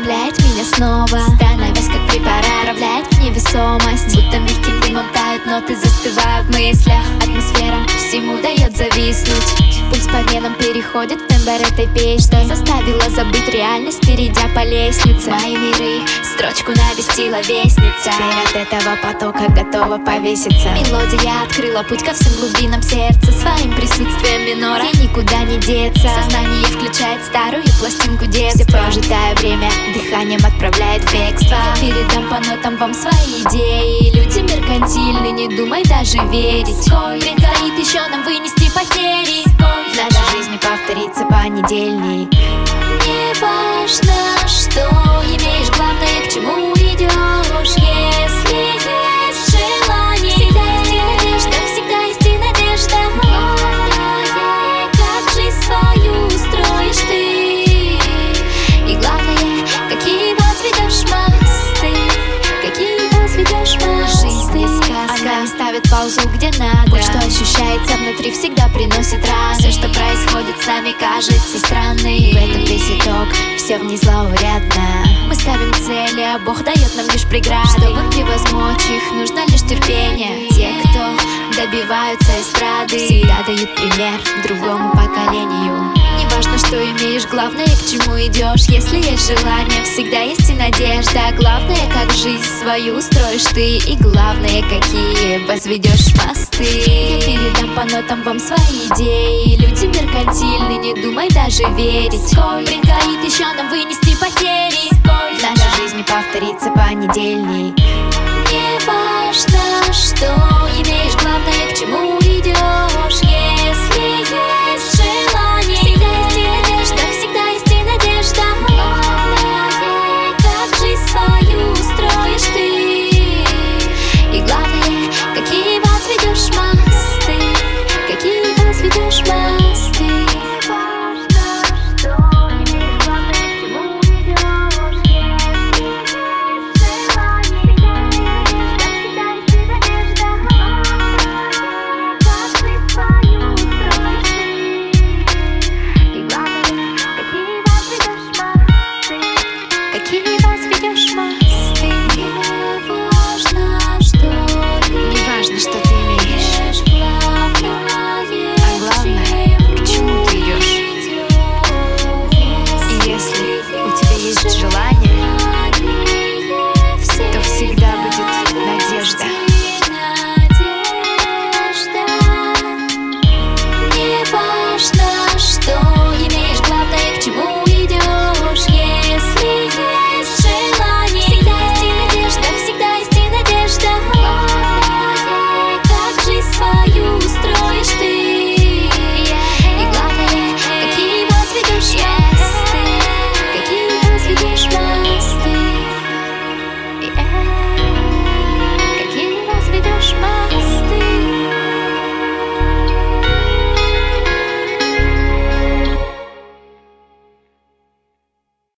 вдохновляет меня снова, становясь как препарат, управляет в невесомость. Будто мягким дымом тают ноты, застывая в мыслях. Атмосфера всему дает зависнуть. Пульс по венам переходит в тембр этой песни, что заставила забыть реальность, перейдя по лестнице. Мои миры строчку навестила вестница. Теперь от этого потока готова повеситься. Мелодия открыла путь ко всем глубинам сердца. Своим присутствием минора и никуда не деться. Сознание включает старую пластинку детства. Все прожитое время дыханием отправляет в бегство. Я передам по нотам вам свои идеи. Люди меркантильны, не думай даже верить. Предстоит еще нам вынести потери. В нашей жизни повторится понедельник. Не важно, что имеешь, главное, к чему идешь. Если есть желание, всегда есть и надежда, всегда есть и надежда. Главное, как жизнь свою строишь ты. И главное, какие возведешь мосты, какие возведешь мосты. Жизнь не сказка, она не ставит паузу где надо. Боль, что ощущается внутри, всегда приносит раны. Все, что происходит с нами, кажется странным. В этом весь итог, все в ней заурядно. Мы ставим цели, а Бог дает нам лишь преграды. Чтобы превозмочь их, нужно лишь терпение. Те, кто добиваются эстрады, всегда дают пример другому поколению. Не важно, что имеешь, главное, к чему идешь. Если есть желание, всегда есть и надежда. Главное, как жизнь свою строишь ты. И главное, какие возведешь мосты. Я передам по нотам вам свои идеи. Люди меркантильны, не думай даже верить. Предстоит еще нам вынести потери. В нашей жизни повторится понедельник. Не важно, что